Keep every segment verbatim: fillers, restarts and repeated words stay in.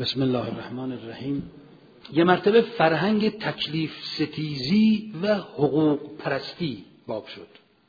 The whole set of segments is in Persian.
بسم الله الرحمن الرحیم. یه مرتبه فرهنگ تکلیف ستیزی و حقوق پرستی باب شد.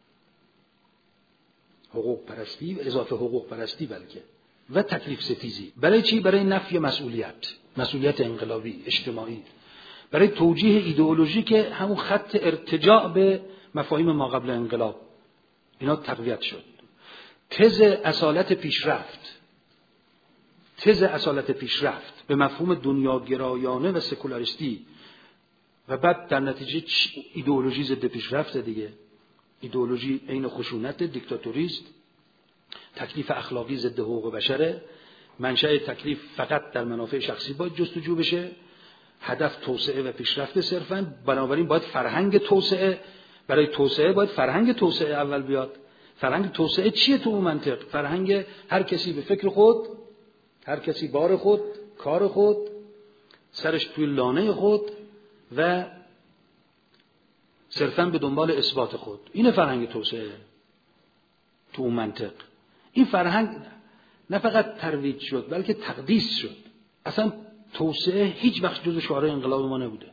حقوق پرستی و اضافه حقوق پرستی بلکه و تکلیف ستیزی. برای چی؟ برای نفی مسئولیت، مسئولیت انقلابی اجتماعی، برای توجیه ایدئولوژی که همون خط ارتجاع به مفاهیم ما قبل انقلاب اینا تقویت شد. تز اصالت پیشرفت، تز اصالت پیشرفت به مفهوم دنیاگرایانه و سکولاریستی و بعد در نتیجه ایدئولوژی ضد پیشرفت دیگه، ایدئولوژی عین خشونت، دیکتاتوریست، تکلیف اخلاقی ضد حقوق بشره، منشأ تکلیف فقط در منافع شخصی باید جستجو بشه، هدف توسعه و پیشرفت صرفاً، بنابراین باید فرهنگ توسعه، برای توسعه باید فرهنگ توسعه اول بیاد. فرهنگ توسعه چیه تو اون منطق؟ فرهنگ هر کسی به فکر خود، هر کسی بار خود، کار خود، سرش توی لانه خود و صرفاً به دنبال اثبات خود. اینه فرهنگ توسعه تو اون منطق. این فرهنگ نه فقط ترویج شد بلکه تقدیس شد. اصلا توسعه هیچ وقت جزو شعار انقلاب ما نبوده.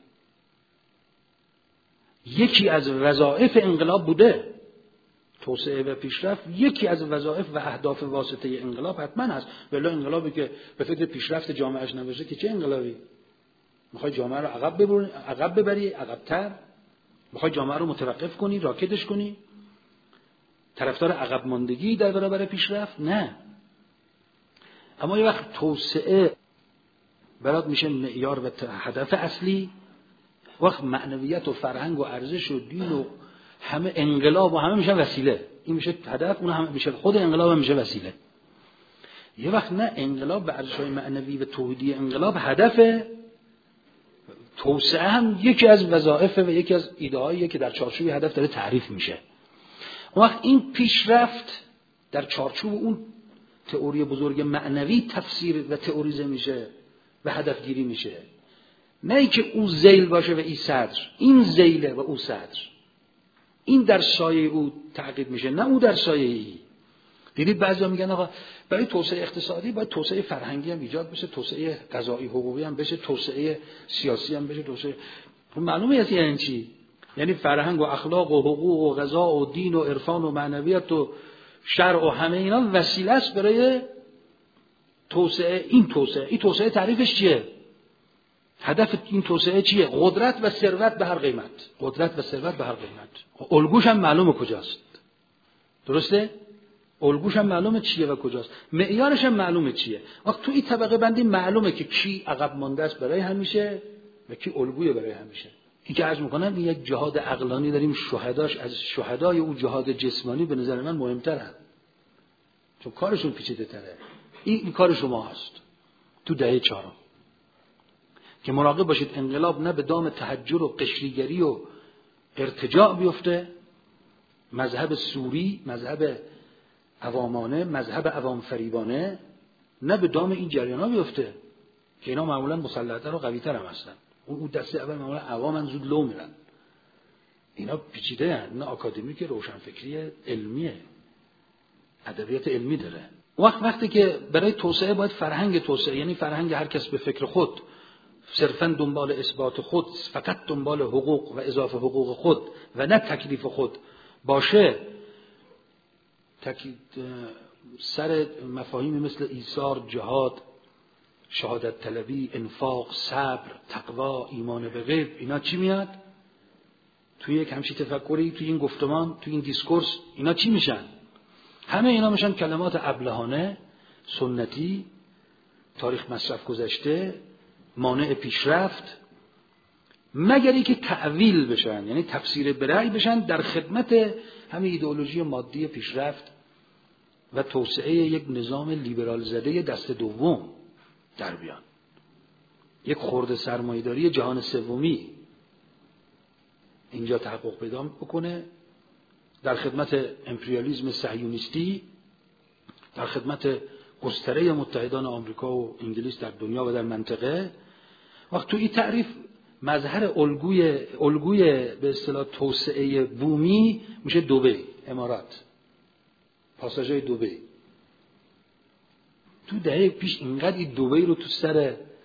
یکی از وظایف انقلاب بوده توسعه و پیشرفت، یکی از وظایف و اهداف واسطه انقلاب حتما هست. ولی انقلابی که به فکر پیشرفت جامعهش نباشه که چه انقلابی؟ میخوای جامعه رو عقب ببری، عقب ببری، عقب‌تر؟ میخوای جامعه رو متوقف کنی، راکدش کنی؟ طرفدار عقب ماندگی در برابر پیشرفت؟ نه. اما یه وقت توسعه برات میشه معیار و هدف اصلی، وقت معنویت و فرهنگ و ارزش و دین و همه انقلاب و همه میشه وسیله. این میشه هدف، اون هم میشه خود انقلاب، هم میشه وسیله. یه وقت نه، انقلاب به ارزش‌های معنوی و توحیدی انقلاب هدفه، توسعه هم یکی از وظایف و یکی از ایده‌هایی که در چارچوب هدف داره تعریف میشه. اون وقت این پیشرفت در چارچوب اون تئوری بزرگ معنوی تفسیر و تئوریزه میشه و هدف گیری میشه. نه اینکه او ذیل باشه و این صدر، این ذیله و او صدر، این در سایه او تعقیب میشه، نه او در سایه ای. دیدید بعضیا میگن آقا برای توسعه اقتصادی باید توسعه فرهنگی هم ایجاد بشه، توسعه قضایی حقوقی هم بشه، توسعه سیاسی هم بشه، توسعه معلومه است یعنی چی؟ یعنی فرهنگ و اخلاق و حقوق و قضا و دین و عرفان و معنویت و شرع و همه اینا وسیله است برای توسعه. این توسعه، این توسعه تعریفش چیه؟ هدف این توسعه چیه؟ قدرت و ثروت به هر قیمت. قدرت و ثروت به هر قیمت. الگوش هم معلومه کجاست. درسته؟ الگوش هم معلومه چیه و کجاست. معیارش هم معلومه چیه. وقت تو این طبقه بندی معلومه که کی عقب مانده است برای همیشه و کی الگوی برای همیشه. این که عرض میکنم این یک جهاد عقلانی داریم، شهداش از شهدای اون جهاد جسمانی به نظر من مهمترن، چون کارشون پیچیده تره. این, این کار شما هست تو دهه چهارم که مراقب باشید انقلاب نه به دام تحجر و قشریگری و ارتجاع بیفته، مذهب سوری، مذهب عوامانه، مذهب عوام فریبانه، نه به دام این جریانا بیفته که اینا معمولا مسلط‌تر و قوی‌تر هم هستن. اون اون دسته اول معمولا عوامن، زود لو میرن. اینا پیچیده هستن، نه آکادمیک، روشنفکری علمیه، ادبیات علمی داره. وقت وقتی که برای توسعه باید فرهنگ توسعه، یعنی فرهنگ هر کس به فکر خود، صرفاً دنبال اثبات خود، فقط دنبال حقوق و اضافه حقوق خود و نه تکلیف خود باشه، تکید سر مفاهیمی مثل ایثار، جهاد، شهادت طلبی، انفاق، صبر، تقوا، ایمان به غیب، اینا چی میاد؟ توی یک همچین تفکری، توی این گفتمان، توی این دیسکورس، اینا چی میشن؟ همه اینا میشن کلمات ابلهانه، سنتی، تاریخ مصرف گذشته، مانع پیشرفت، مگری که تعویل بشن، یعنی تفسیر برأی بشن در خدمت همه ایدئولوژی مادی پیشرفت و توسعه یک نظام لیبرال زده دست دوم در بیان، یک خرد سرمایه‌داری جهان سومی اینجا تحقق پیدا بکنه، در خدمت امپریالیسم صهیونیستی، در خدمت گستره متحدان آمریکا و انگلیس در دنیا و در منطقه. وقت تو این تعریف مظهر الگوی الگوی به اصطلاح توسعه بومی میشه دبی، امارات، پاساژهای دبی. تو دهه پیش اینقدر این دبی رو تو سر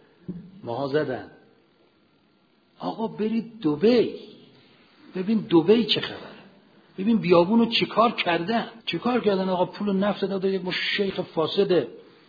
ماها زدن. آقا برید دبی، ببین دبی چه خبره، ببین بیابونو چیکار کردن، چیکار کردن آقا. پول نفت داده یک مش شیخ فاسد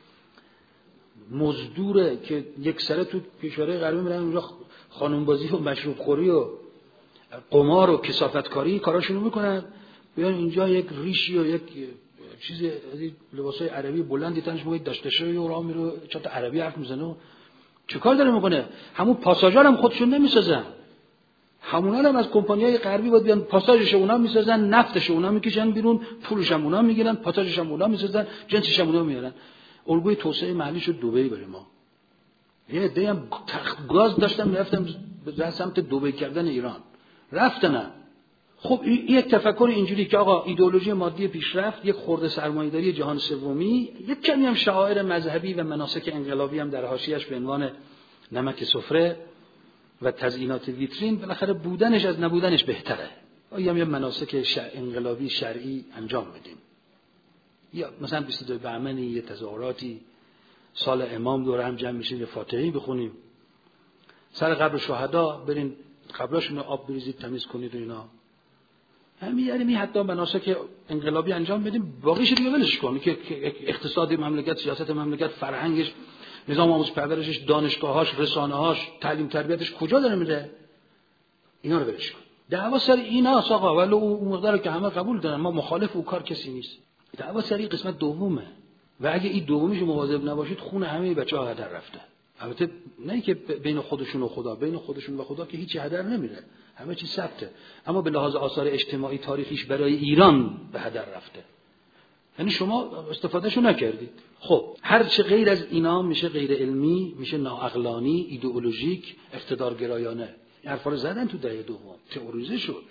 مزدوره که یک سره تو کشورهای غربی میرن اونجا خانم بازی و مشروب خوری و قمار و کثافتکاری کاراشونو میکنن، بیان اینجا یک ریشی و یک چیز لباسای عربی بلندی تنش موید داشتشه و راه میره چت عربی حرف میزنه. چه کار داره میکنه؟ همون پاساژا هم خودشون نمیسازن، همونا هم از کمپانیای غربی باید بیان پاساژش اونا میسازن، نفتش اونا میکشن بیرون، پولش هم اونا میگیرن، پاساژش هم اونا میسازن، جنسش هم اونا میارن. الگوی توسعه محلی شد دبی برای ما. یه عده هم تخت گاز داشتم میرفتم به سمت دبی کردن ایران رفتنم. خب این یک تفکر اینجوری که آقا ایدئولوژی مادی پیشرفت، یک خرده سرمایه‌داری جهان سومی، یک کمی هم شعائر مذهبی و مناسک انقلابی هم در حاشیه‌اش به عنوان نمک سفره و تزیینات ویترین، بالاخره بودنش از نبودنش بهتره. آیا یه مناسک شرع انقلابی شرعی انجام بدیم، یا مثلا بیست و دو بهمنی یه تظاهراتی، سال امام دور هم جمع میشیم یه فاتحه‌ای بخونیم، سر قبر شهدا برین قبراشون رو آب بریزید تمیز کنید و اینا. همین یعنی می حتی مناسک انقلابی انجام بدیم، باقیش دیگه ولش کنیم که اقتصاد مملکت، سیاست مملکت، فرهنگش، نظام آموزش پرورشش، دانشگاهاش، رسانه‌هاش، تعلیم تربیتش کجا داره میره؟ اینا رو ولش کن. دعوا سر ایناست آقا، ولی اون مقدار که همه قبول دارن، ما مخالف اون کار کسی نیست. دعوا سر این قسمت دومه و اگه این دومیشو مواظب نباشید خون همه بچه‌ها هدر رفته. البته نه که بین خودشون و خدا، بین خودشون و خدا که هیچی هدر نمیره، همه چی ثبته، اما به لحاظ آثار اجتماعی تاریخیش برای ایران به هدر رفته، یعنی شما استفادهشو نکردید. خب هر چه غیر از اینا میشه غیر علمی، میشه ناعقلانی، ایدئولوژیک، اقتدارگرایانه. این حرفا رو زدن تو دهه دوم، تئوریزه شد.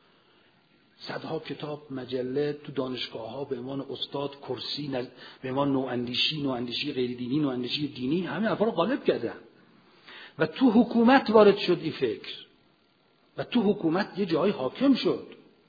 صدها کتاب، مجله تو دانشگاه‌ها به عنوان استاد، کرسی، نز... به عنوان نواندیشی، نواندیشی غیر دینی، نواندیشی دینی، همه حرفا رو غالب کردن و تو حکومت وارد شد این فکر و تو حکومت یه جایی حاکم شد.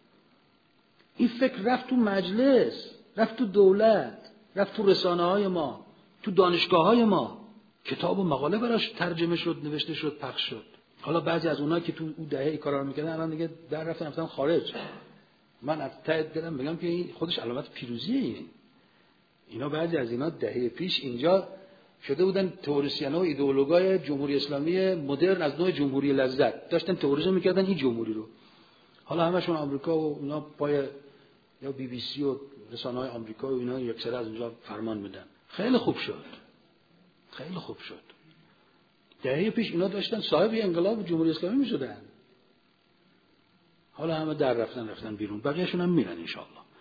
این فکر رفت تو مجلس، رفت تو دولت، رفت تو رسانه‌های ما، تو دانشگاه‌های ما، کتاب و مقاله براش ترجمه شد، نوشته شد، پخش شد. حالا بعضی از اونها که تو اون دهه این کارا رو می‌کردن الان دیگه در رفتن رفتن خارج. من از ته دلم بگم که این خودش علامت پیروزیه. این اینا بعضی از اینا دهه پیش اینجا شده بودن تئوریسین و ایدئولوژای جمهوری اسلامی مدرن از نوع جمهوری لذت، داشتن تئوریزه می‌کردن این جمهوری رو. حالا همشون آمریکا و اینا پای یا بی بی سی و رسانه‌های آمریکا و اینا یک سره از اونجا فرمان میدن. خیلی خوب شد، خیلی خوب شد. دهه پیش اینا داشتن صاحب انقلاب جمهوری اسلامی میشدن، حالا همه در رفتن رفتن بیرون، بقیه‌شون هم میرن ان شاء الله.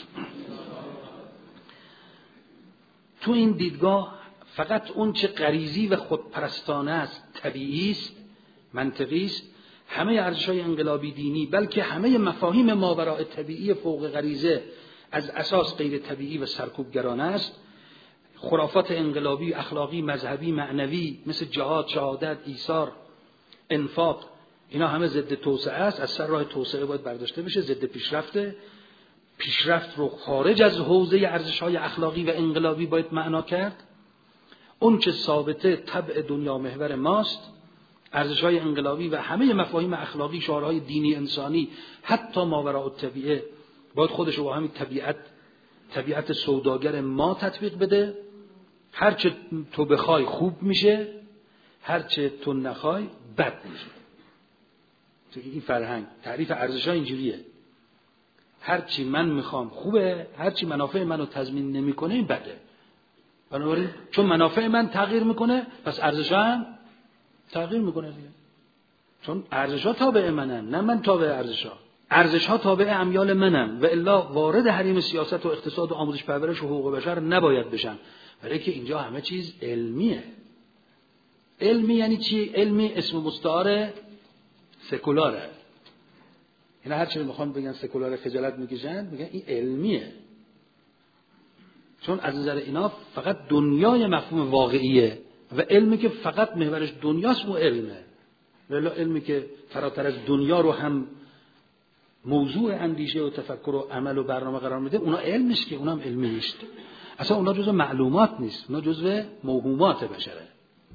تو این دیدگاه فقط اون چه غریزی و خودپرستانه است، طبیعی است، منطقی است، همه ارزش‌های انقلابی دینی، بلکه همه مفاهیم ماوراء طبیعی فوق غریزه از اساس غیر طبیعی و سرکوبگرانه است. خرافات انقلابی، اخلاقی، مذهبی، معنوی مثل جهاد، شهادت، ایثار، انفاق، اینا همه ضد توسعه است، از سر راه توسعه باید برداشته بشه، ضد پیشرفته. پیشرفت رو خارج از حوزه ارزش‌های اخلاقی و انقلابی باید معنا کرد. اون چه ثابته طبع دنیا محور ماست، ارزش‌های انقلابی و همه مفاهیم اخلاقی، شعارهای دینی انسانی، حتی ماوراء الطبیعه باید خودش رو با همین طبیعت طبیعت سوداگر ما تطبیق بده. هر چه تو بخوای خوب میشه، هر چه تو نخوای بد میشه. تو این فرهنگ تعریف ارزش‌ها اینجوریه، هر چی من میخوام خوبه، هر چی منافع منو تضمین نمیکنه این بده. بنابراین چون منافع من تغییر میکنه پس ارزش‌ها هم تغییر میکنه دیگه، چون ارزش‌ها تابع منن، نه من تابع ارزش‌ها. ارزش‌ها تابع امیال منن و الا وارد حریم سیاست و اقتصاد و آموزش پرورش و حقوق بشر نباید بشن، برای که اینجا همه چیز علمیه. علمی یعنی چی؟ علمی اسم مستعار سکولاره. اینا هر چی میخوان بگن سکولار خجالت میکشن، میگن این علمیه، چون از نظر اینا فقط دنیای مفهوم واقعیه و علمی که فقط محورش دنیاست و علمه. ولی علمی که فراتر از دنیا رو هم موضوع اندیشه و تفکر و عمل و برنامه قرار میده، اونا علم نیست که، اونا هم علمی نیست. اصلا اونا جزء معلومات نیست، اونا جزء موهومات بشره.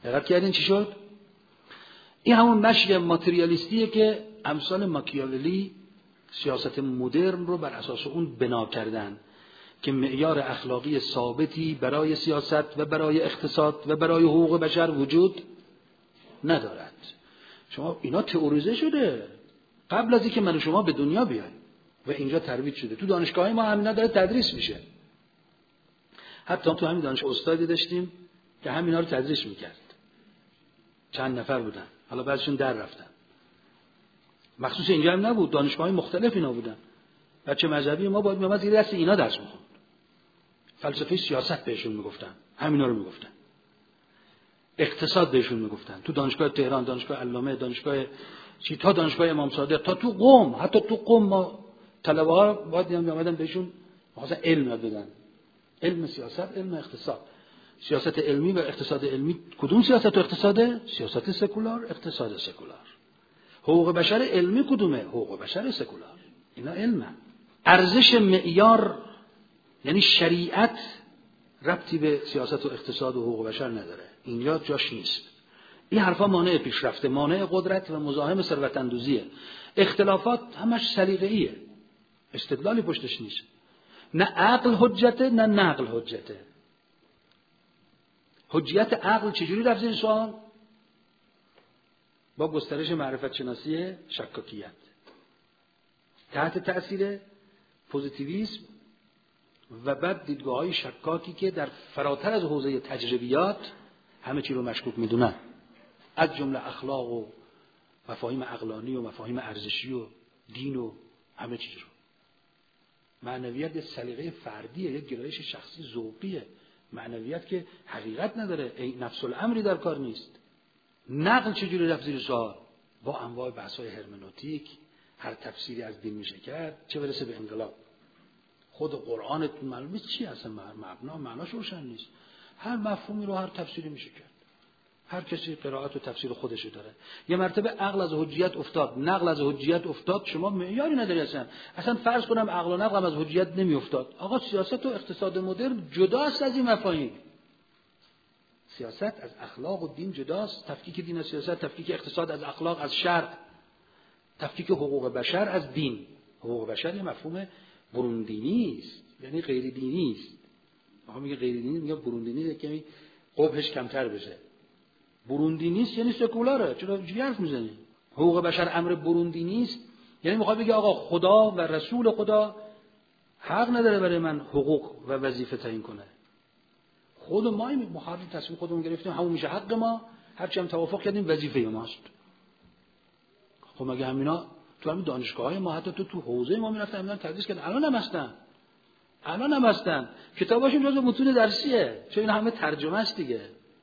دقت کردین چی شد؟ این همون مشی ماتریالیستیه که امثال ماکیاولی سیاست مدرن رو بر اساس اون بنا کردن که معیار اخلاقی ثابتی برای سیاست و برای اقتصاد و برای حقوق بشر وجود ندارد. شما اینا تئوریزه شده قبل از اینکه من و شما به دنیا بیایم و اینجا ترویج شده. تو دانشگاه ما همینا داره تدریس میشه. حتی تو همین دانشگاه استادی داشتیم که همینا رو تدریس میکرد. چند نفر بودن، حالا بعضیشون در رفتن. مخصوص اینجا هم نبود، دانشگاه‌های مختلف اینا بودن. بچه مذهبی ما باید میومد زیر دست اینا درس می‌خوند. فلسفه سیاست بهشون میگفتن، همینا رو میگفتن. اقتصاد بهشون میگفتن. تو دانشگاه تهران، دانشگاه علامه، دانشگاه چی تا دانشگاه امام صادق، تا تو قم، حتی تو قم ما طلبه‌ها باید میومدن بهشون مثلا علم یاد بدن. علم سیاست، علم اقتصاد. سیاست علمی و اقتصاد علمی کدوم سیاست و اقتصاده؟ سیاست سکولار، اقتصاد سکولار. حقوق بشر علمی کدومه؟ حقوق بشر سکولار. اینا علمه. ارزش معیار یعنی شریعت ربطی به سیاست و اقتصاد و حقوق بشر نداره. اینجا جاش نیست. این حرفا مانع پیشرفته، مانع قدرت و مزاحم ثروت اندوزیه. اختلافات همش سلیقه‌ایه. استدلالی پشتش نیست. نه عقل حجته، نه نقل حجته. حجیت عقل چجوری رفت زیر سوال؟ با گسترش معرفت شناسی شکاکیت تحت تأثیر پوزیتیویسم و بعد دیدگاه‌های شکاکی که در فراتر از حوزه تجربیات همه چی رو مشکوک میدونن، از جمله اخلاق و مفاهیم عقلانی و مفاهیم ارزشی و دین و همه چیز رو. معنویت یه سلیقه فردیه، یک گرایش شخصی ذوقیه. معنویت که حقیقت نداره، این نفس الامری در کار نیست. نقل چجوری رفت زیر سوال؟ با انواع بحث‌های هرمنوتیک، هر تفسیری از دین میشه کرد، چه برسه به انقلاب. خود قرآن معلوم نیست چی اصلا، مبنا معناش روشن نیست. هر مفهومی رو هر تفسیری میشه کرد. هر کسی قرائت و تفسیر خودشو داره. یه مرتبه عقل از حجیت افتاد، نقل از حجیت افتاد، شما معیاری نداری اصلا. اصلا فرض کنم عقل و نقل از حجیت نمیافتاد. آقا سیاست و اقتصاد مدرن جداست از این مفاهیم. سیاست از اخلاق و دین جداست. تفکیک دین از سیاست، تفکیک اقتصاد از اخلاق، از شرع، تفکیک حقوق بشر از دین. حقوق بشر یه مفهوم بروندینی است، یعنی غیر دینی است. ما میگه غیر دینی، میگه بروندینی، کمی قبحش کمتر بشه. بروندینی است یعنی سکولاره. چرا اینجوری حرف میزنی؟ حقوق بشر امر بروندینی است، یعنی میخواد بگه آقا خدا و رسول خدا حق نداره برای من حقوق و وظیفه تعیین کنه. خود ما این محرر تصمیم خودمون گرفتیم، همون میشه حق ما، هرچی هم توافق کردیم وظیفه ماست. خب مگه همینا تو همین دانشگاه‌های ما، حتی تو تو حوزه ما میرفتن همینا تدریس کردن، الان هم هستن. الان هم هستن. کتاباشون جزو متون درسیه، چون این همه ترجمه است دیگه.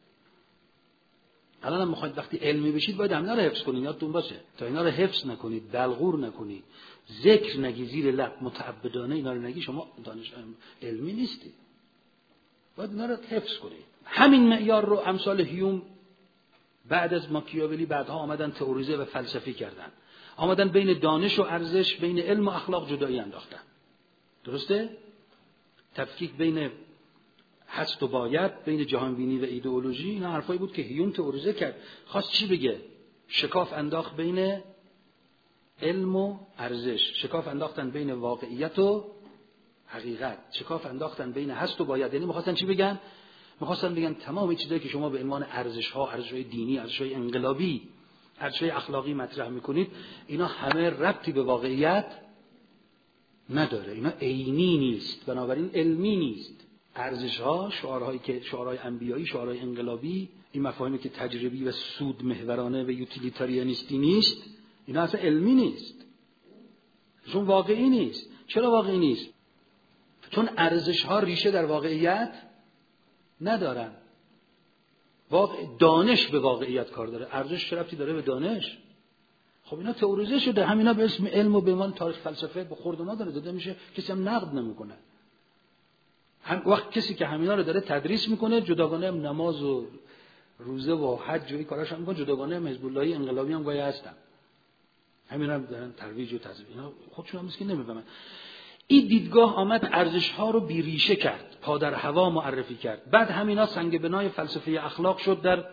الان هم میخواید وقتی علمی بشید باید همینا رو حفظ کنید، یادتون باشه. تا اینا رو حفظ نکنید، بلغور نکنید، ذکر نگی زیر لب، متعبدانه اینا رو نگی، شما دانش علمی نیستید. باید اینا رو حفظ کنید. همین معیار رو امثال هیوم بعد از ماکیاولی بعدها آمدن تئوریزه و فلسفی کردن. آمدن بین دانش و ارزش، بین علم و اخلاق جدایی انداختن. درسته؟ تفکیک بین هست و باید، بین جهانبینی و ایدئولوژی، اینا حرفایی بود که هیوم تئوریزه کرد. خواست چی بگه؟ شکاف انداخت بین علم و ارزش، شکاف انداختن بین واقعیت و حقیقت، شکاف انداختن بین هست و باید. یعنی می‌خواستن چی بگن؟ می‌خواستن بگن تمام این چیزایی که شما به عنوان ارزش‌ها، ارزش‌های دینی، ارزش‌های انقلابی، ارزش‌های اخلاقی مطرح می‌کنید، اینا همه ربطی به واقعیت نداره. اینا عینی نیست، بنابراین علمی نیست. ارزش‌ها، شعارهایی که شعارهای انبیایی، شعارهای انقلابی، این مفاهیمی که تجربی و سود محورانه و یوتیلیتاریانیستی نیست، اینا اصلا علمی نیست. چون واقعی نیست. چرا واقعی نیست؟ چون ارزش‌ها ریشه در واقعیت ندارن. واقع دانش به واقعیت کار داره. ارزش چه ربطی داره به دانش؟ خب اینا تئوریزه شده، همینا به اسم علم و به عنوان تاریخ فلسفه به خورد ما داره داده میشه، کسی هم نقد نمیکنه. هم وقت کسی که همینا رو داره تدریس میکنه، جداگانه هم نماز و روزه و حج و این کاراش هم میکنه، جداگانه هم حزب اللهی انقلابی هم گاهی هستن. همینا هم دارن ترویج و تضعیف، اینا خودشون هم مسکین نمیفهمن. این دیدگاه آمد ارزش‌ها رو بیریشه کرد، پا در هوا معرفی کرد. بعد همینا سنگ بنای فلسفه اخلاق شد در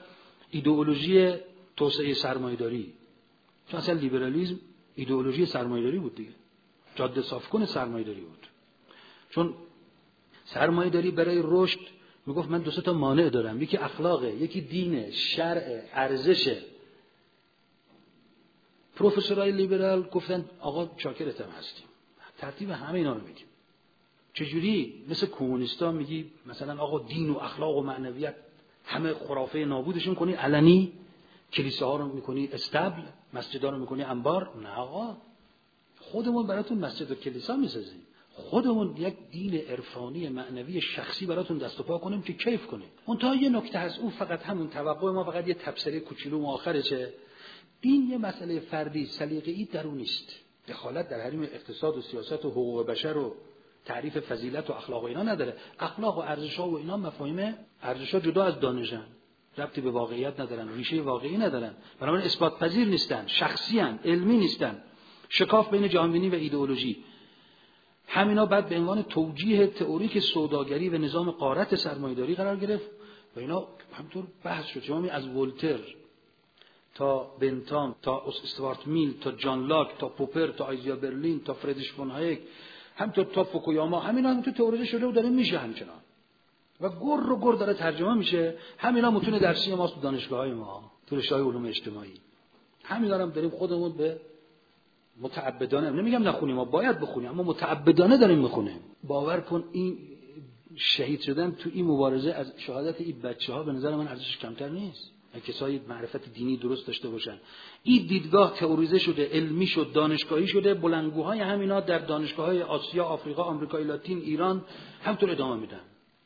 ایدئولوژی توسعه سرمایه‌داری. چون اصلا لیبرالیسم ایدئولوژی سرمایه‌داری بود دیگه، جاده صافکن سرمایه‌داری بود. چون سرمایه‌داری برای رشد میگفت من دو سه تا مانع دارم، یکی اخلاقه، یکی دینه، شرع، ارزشه. پروفسورای لیبرال گفتن آقا شاکرتم هستیم، ترتیب همه اینا رو میگیم. چجوری؟ مثل کمونیستا میگی مثلا آقا دین و اخلاق و معنویت همه خرافه نابودشون کنی علنی، کلیساها رو میکنی استبل، مسجدها رو میکنی انبار. نه آقا، خودمون براتون مسجد و کلیسا میسازیم، خودمون یک دین عرفانی معنوی شخصی براتون دست و پا کنیم که کیف کنیم. اون تا یه نکته هست، اون فقط همون توقع ما فقط یه تبصره کوچولو آخرشه. دین یه مسئله فردی سلیقه‌ای درون نیست، دخالت در حریم اقتصاد و سیاست و حقوق بشر و تعریف فضیلت و اخلاق و اینا نداره. اخلاق و ارزش‌ها و اینا مفاهیم ارزش‌ها جدا از دانشن، ربطی به واقعیت ندارن، ریشه واقعی ندارن، بنابراین اثبات پذیر نیستن، شخصی ان، علمی نیستن. شکاف بین جهانبینی و ایدئولوژی، همینا بعد به عنوان توجیه تئوریک سوداگری و نظام غارت سرمایه‌داری قرار گرفت و اینا همینطور بحث شد. شما می از ولتر تا بنتام تا استوارت میل تا جان لاک تا پوپر تا آیزیا برلین تا فریدریش فون هایک همینطور تا فوکویاما، همینا هم تو تئوری شده و داره میشه همچنان و گر رو گر داره ترجمه میشه. همینا متون درسی ماست تو دانشگاه‌های ما، تو رشته‌های علوم اجتماعی. همینا هم داریم خودمون به متعبدانه، نمیگم نخونیم، ما باید بخونیم، اما متعبدانه داریم میخونیم. باور کن این شهید شدن تو این مبارزه از شهادت این بچه‌ها به نظر من ارزشش کمتر نیست. کسایی معرفت دینی درست داشته باشن. این دیدگاه تئوریزه شده، علمی شد، دانشگاهی شده، بلندگوهای همینا در دانشگاه‌های آسیا، آفریقا، آمریکای لاتین، ایران همطور ادامه میدن.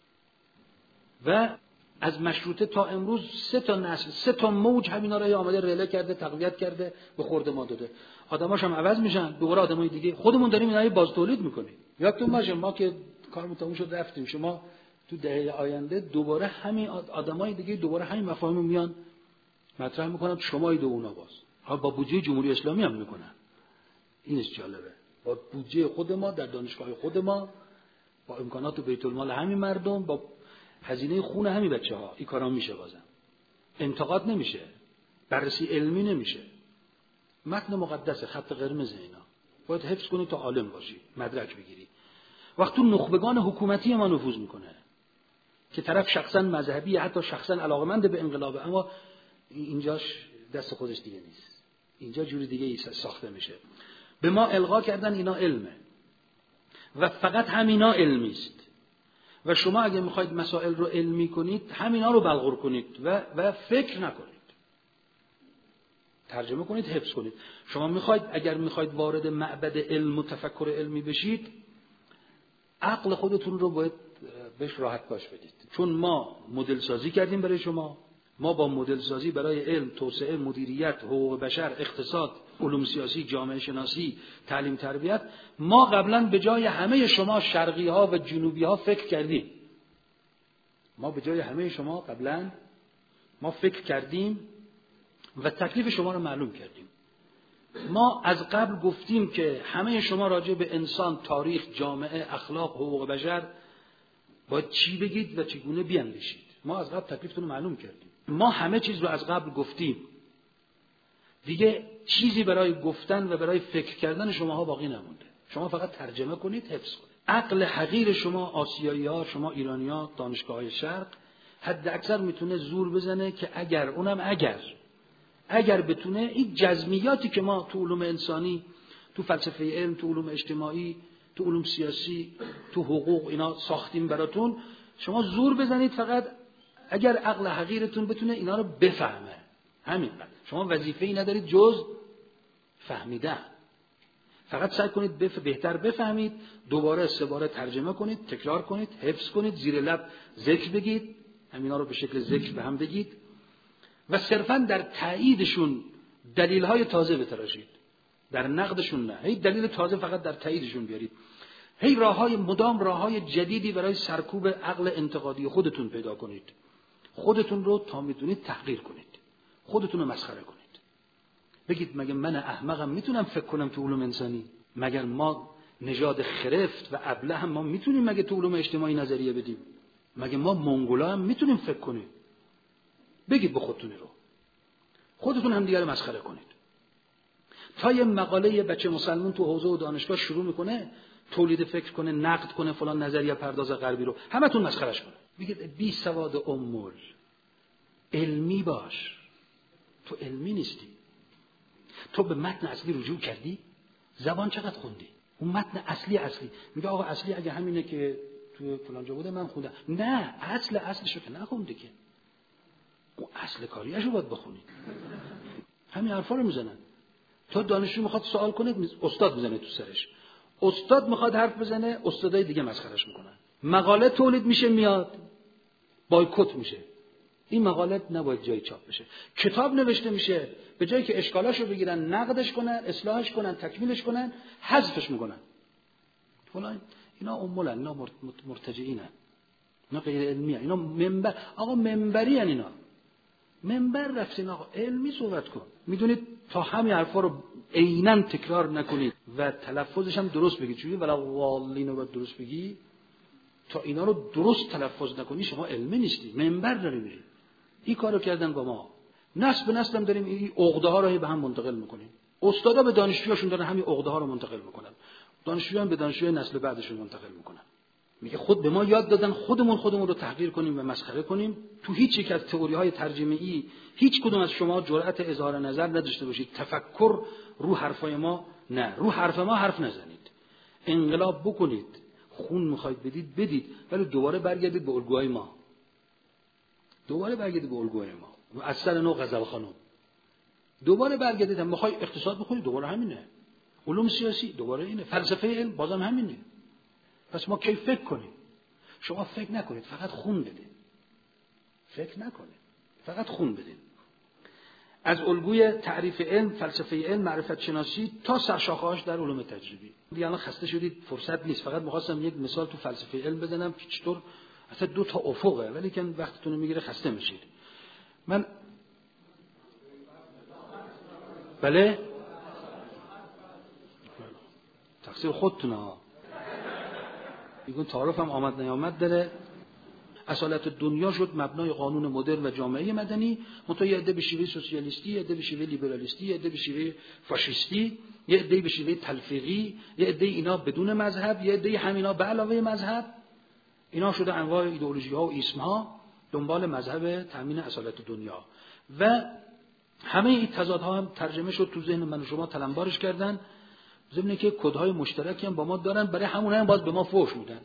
و از مشروطه تا امروز سه تا نسل، سه تا موج همینا رو آمده رله کرده، تقویت کرده، به خورد ما داده. آدماش هم عوض میشن، دوباره آدمای دیگه. خودمون داریم اینا رو باز تولید میکنیم. یادتون باشه ما که کارمون تموم شد رفتیم، شما تو دهه آینده دوباره همین آدمای دیگه دوباره همین مفاهیم میان مطرح میکنن، شما اید و اونا باز. ها با بودجه جمهوری اسلامی هم میکنن. اینش جالبه. با بودجه خود ما در دانشگاه خود ما، با امکانات بیت المال همین مردم، با هزینه خون همین بچه‌ها این کارا میشه. بازم انتقاد نمیشه، بررسی علمی نمیشه. متن مقدس، خط قرمز اینا باید حفظ کنی تا عالم باشی، مدرک بگیری. وقتی نخبگان حکومتی ما نفوذ میکنه که طرف شخصا مذهبی، حتی شخصا علاقمند به انقلاب، اما اینجاش دست خودش دیگه نیست، اینجا جوری دیگه ای ساخته میشه. به ما القا کردن اینا علمه و فقط همینا علمی است و شما اگه میخواید مسائل رو علمی کنید همینا رو بلغور کنید و و فکر نکنید، ترجمه کنید، حفظ کنید. شما میخواید اگر میخواید وارد معبد علم و تفکر علمی بشید، عقل خودتون رو باید بهش راحت باش بدید. چون ما مدل سازی کردیم برای شما، ما با مدل سازی برای علم، توسعه، مدیریت، حقوق بشر، اقتصاد، علوم سیاسی، جامعه شناسی، تعلیم، تربیت، ما قبلا به جای همه شما شرقی ها و جنوبی ها فکر کردیم. ما به جای همه شما قبلا ما فکر کردیم و تکلیف شما رو معلوم کردیم. ما از قبل گفتیم که همه شما راجع به انسان، تاریخ، جامعه، اخلاق، حقوق بشر باید چی بگید و چگونه بیاندیشید. ما از قبل تکلیفتون رو معلوم کردیم. ما همه چیز رو از قبل گفتیم. دیگه چیزی برای گفتن و برای فکر کردن شماها باقی نمونده. شما فقط ترجمه کنید، حفظ کنید. عقل حقیر شما آسیایی‌ها، شما ایرانی‌ها، دانشگاه‌های شرق حد اکثر میتونه زور بزنه که اگر اونم اگر اگر بتونه این جزمیاتی که ما تو علوم انسانی، تو فلسفه علم، تو علوم اجتماعی، تو علوم سیاسی، تو حقوق اینا ساختیم براتون، شما زور بزنید فقط اگر عقل حقیرتون بتونه اینا رو بفهمه. همین. شما وظیفه‌ای ندارید جز فهمیدن. فقط سعی کنید بف... بهتر بفهمید، دوباره سه باره ترجمه کنید، تکرار کنید، حفظ کنید، زیر لب ذکر بگید، همینا رو به شکل ذکر به هم بگید و صرفاً در تاییدشون دلیل‌های تازه بتراشید. در نقدشون نه. هی دلیل تازه فقط در تاییدشون بیارید. هی راه‌های مدام راه‌های جدیدی برای سرکوب عقل انتقادی خودتون پیدا کنید. خودتون رو تا میتونید تحقیر کنید. خودتون رو مسخره کنید. بگید مگه من احمقم میتونم فکر کنم تو علوم انسانی؟ مگر ما نژاد خرفت و ابله هم ما میتونیم مگه تو علوم اجتماعی نظریه بدیم؟ مگه ما منگولا هم میتونیم فکر کنیم؟ بگید به خودتون رو. خودتون هم دیگه رو مسخره کنید. تا یه مقاله یه بچه مسلمان تو حوزه و دانشگاه شروع میکنه تولید فکر کنه، نقد کنه فلان نظریه پرداز غربی رو، همتون مسخرهش کنه. میگید بی سواد امول، علمی باش. تو علمی نیستی. تو به متن اصلی رجوع کردی؟ زبان چقدر خوندی؟ اون متن اصلی اصلی میگه آقا اصلی اگه همینه که تو فلان جا بوده من خوندم. نه، اصل اصلشو که نخوندی که. اون اصل کاریاشو باید بخونی. همین حرفا رو میزنن. تو دانشجو میخواد سوال کنه، استاد میزنه تو سرش. استاد میخواد حرف بزنه، استادای دیگه مسخرهش میکنن. مقاله تولید میشه میاد بایکوت میشه. این مقاله نباید جای چاپ بشه. کتاب نوشته میشه، به جایی که اشکالاشو بگیرن، نقدش کنن، اصلاحش کنن، تکمیلش کنن، حذفش میکنن. فلان اینا امولن، اینا مرتجعینن، اینا غیر علمیه، اینا منبر. آقا منبری ان اینا. منبر رفتین آقا علمی صحبت کن. میدونید تا همین حرفا رو عیناً تکرار نکنید و تلفظش هم درست بگید. چون ولا والین رو درست بگی، تا اینا رو درست تلفظ نکنی شما علمی نیستی. منبر داری میری. این کارو کردن با ما. نسل به نسل هم داریم این عقده ها رو به هم منتقل میکنیم. استادا به دانشجوهاشون دارن همین عقده ها رو منتقل میکنن. دانشجویان به دانشجوی نسل بعدشون منتقل میکنن. میگه خود به ما یاد دادن خودمون خودمون رو تحقیر کنیم و مسخره کنیم. تو هیچ یک از تئوری‌های ترجمه‌ای هیچ کدوم از شما جرأت اظهار نظر نداشته باشید. تفکر رو حرفای ما نه، رو حرف ما حرف نزنید. انقلاب بکنید. خون میخواید بدید بدید، ولی دوباره برگردید به الگوهای ما. دوباره برگردید به الگوهای ما. از سر نو غزل خانم. دوباره برگردید. هم میخوای اقتصاد بخونید، دوباره همینه. علوم سیاسی دوباره اینه. فلسفه علم بازم همینه. پس ما کی فکر کنیم؟ شما فکر نکنید، فقط خون بدید. فکر نکنید، فقط خون بدید. از الگوی تعریف علم، فلسفه علم، معرفت شناسی تا سرشاخه‌هاش در علوم تجربی. دیگه الان خسته شدید، فرصت نیست. فقط می‌خواستم یک مثال تو فلسفه علم بزنم که چطور اصلا دو تا افقه، ولی که وقتتون رو میگیره خسته میشید. من بله تقصیر خودتونه ها. میگن تعارف هم آمد نیامد داره. اصالت دنیا شد مبنای قانون مدرن و جامعه مدنی، منتها یه عده به شیوه سوسیالیستی، یه عده به شیوه لیبرالیستی، یه عده به شیوه فاشیستی، یه عده به شیوه تلفیقی، یه عده اینا بدون مذهب، یه عده همینا به علاوه مذهب. اینا شده انواع ایدئولوژی ها و ایسم ها دنبال مذهب تامین اصالت دنیا. و همه این تضادها هم ترجمه شد تو ذهن من و شما، تلمبارش کردن. ضمن که کدهای مشترکی هم با ما دارن، برای همون هم باز به ما فحش میدن.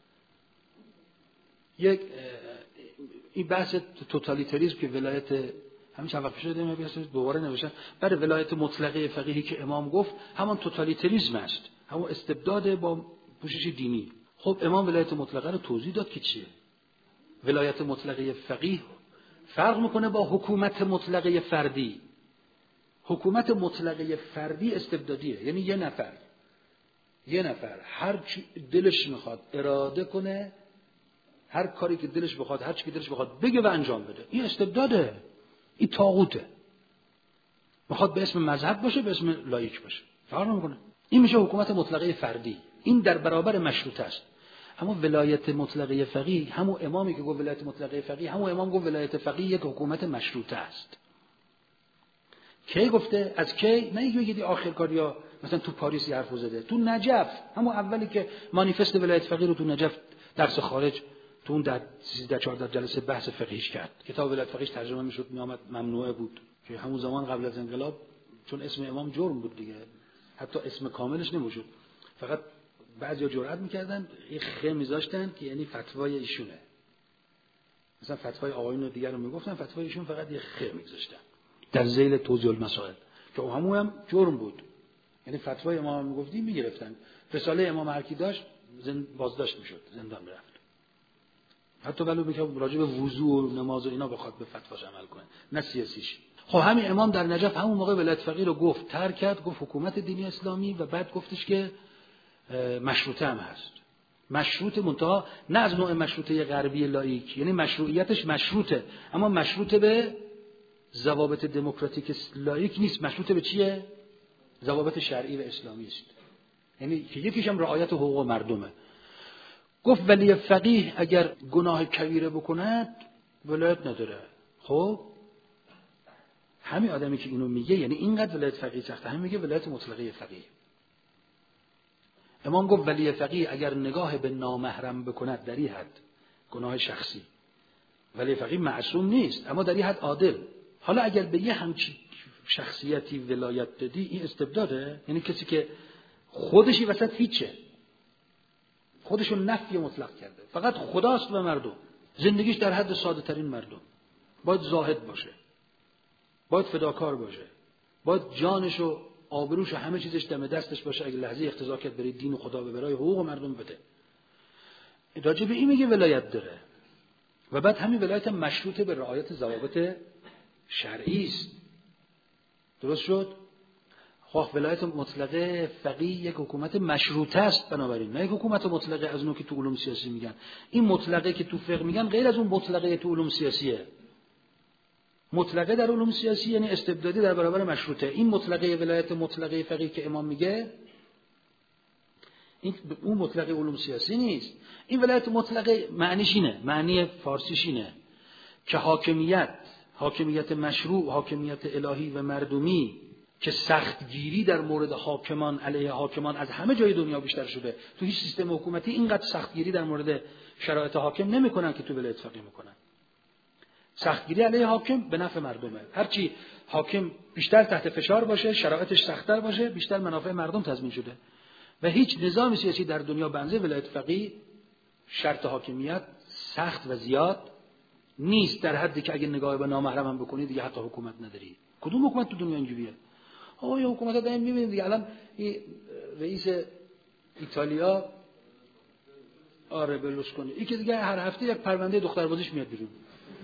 یک این بحث توتالیتاریسم که ولایت همین چند وقت پیش دیدم دوباره نوشتن برای ولایت مطلقه فقیهی که امام گفت همون توتالیتاریسم است، همون استبداد با پوشش دینی. خب امام ولایت مطلقه رو توضیح داد که چیه. ولایت مطلقه فقیه فرق میکنه با حکومت مطلقه فردی. حکومت مطلقه فردی استبدادیه، یعنی یه نفر یه نفر هر چی دلش میخواد اراده کنه، هر کاری که دلش بخواد، هر چی که دلش بخواد بگه و انجام بده. این استبداده، این طاغوته. میخواد به اسم مذهب باشه، به اسم لایک باشه، فرق نمیکنه. این میشه حکومت مطلقه فردی. این در برابر مشروطه است. اما ولایت مطلقه فقیه، همون امامی که گفت ولایت مطلقه فقیه، همون امام گفت ولایت فقیه یک حکومت مشروطه است. کی گفته؟ از کی؟ نه یکی دیگه آخرکاریا مثلا تو پاریس حرف زده، تو نجف، همون اولی که مانیفست ولایت فقیه رو تو نجف درس خارج تو اون در سیزده چهارده جلسه بحث فقهیش کرد. کتاب ولایت فقیهش ترجمه میشد میامد ممنوعه بود که همون زمان قبل از انقلاب، چون اسم امام جرم بود دیگه، حتی اسم کاملش نمیشد، فقط بعضیا جرئت میکردن یه خ میذاشتن که یعنی فتوای ایشونه. مثلا فتوای آقایون دیگر رو میگفتن، فتوای ایشون فقط یه خ میذاشتن در ذیل توضیح المسائل که همون هم جرم بود. یعنی فتوای امام میگفتیم میگرفتن، رساله امام هر کی داشت زند بازداشت میشد، زندان میرفت. حتی ولو میگه راجع به وضو و نماز و اینا بخواد به فتواش عمل کنه، نه سیاسیش. خب همین امام در نجف همون موقع ولایت فقیه رو گفت، ترک کرد، گفت حکومت دینی اسلامی و بعد گفتش که مشروطه هم هست. مشروط منتها نه از نوع مشروطه غربی لایک، یعنی مشروعیتش مشروطه اما مشروطه به ضوابط دموکراتیک لایک نیست، مشروطه به چیه؟ ضوابط شرعی و اسلامی است. یعنی که یکیش هم رعایت حقوق مردمه. گفت ولی فقیه اگر گناه کبیره بکند ولایت نداره. خب همین آدمی که اینو میگه یعنی اینقدر ولایت فقیه سخته، همین میگه ولایت مطلقه فقیه. امام گفت ولی فقیه اگر نگاه به نامحرم بکند در این حد گناه شخصی، ولی فقیه معصوم نیست اما در این حد عادل. حالا اگر به یه همچین شخصیتی ولایت دادی این استبداده، یعنی کسی که خودشی وسط هیچه، خودشو نفی مطلق کرده، فقط خداست و مردم، زندگیش در حد ساده ترین مردم، باید زاهد باشه، باید فداکار باشه، باید جانش و آبروش و همه چیزش دم دستش باشه، اگه لحظه اقتضا کرد برای دین و خدا به برای حقوق مردم بده. راجع به این میگه ولایت داره. و بعد همین ولایت مشروط به رعایت ضوابط شرعی است. درست شد؟ خواه ولایت مطلقه فقیه یک حکومت مشروطه است، بنابراین نه یک حکومت مطلقه از اونو که تو علوم سیاسی میگن. این مطلقه که تو فقه میگن غیر از اون مطلقه تو علوم سیاسیه. مطلقه در علوم سیاسی یعنی استبدادی در برابر مشروطه. این مطلقه ولایت مطلقه فقیه که امام میگه این اون مطلقه علوم سیاسی نیست. این ولایت مطلقه معنیش اینه، معنی فارسیش اینه که حاکمیت، حاکمیت مشروع، حاکمیت الهی و مردمی که سختگیری در مورد حاکمان علیه حاکمان از همه جای دنیا بیشتر شده. تو هیچ سیستم حکومتی اینقدر سختگیری در مورد شرایط حاکم نمیکنن که تو ولایت فقیه میکنن. سختگیری علیه حاکم به نفع مردمه. هرچی حاکم بیشتر تحت فشار باشه، شرایطش سخت‌تر باشه، بیشتر منافع مردم تضمین شده. و هیچ نظام سیاسی در دنیا بنزه ولایت فقیه شرط حاکمیت سخت و زیاد نیست، در حدی که اگه نگاه به نامحرم هم بکنی دیگه حتی حکومت نداری. کدوم حکومت تو دنیا اینجوریه؟ آقا یه حکومت ها داریم میبینیم دیگه. الان رئیس ایتالیا آره برلوسکونی، این که دیگه هر هفته یک پرونده دختربازیش میاد بیرون.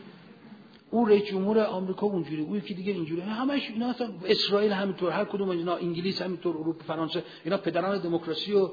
اون رئیس جمهور آمریکا اونجوری، اون یکی دیگه اینجوری، همش اینا اصلا. اسرائیل همینطور، هر کدوم اینا، انگلیس همینطور، اروپا، فرانسه، اینا پدران دموکراسی و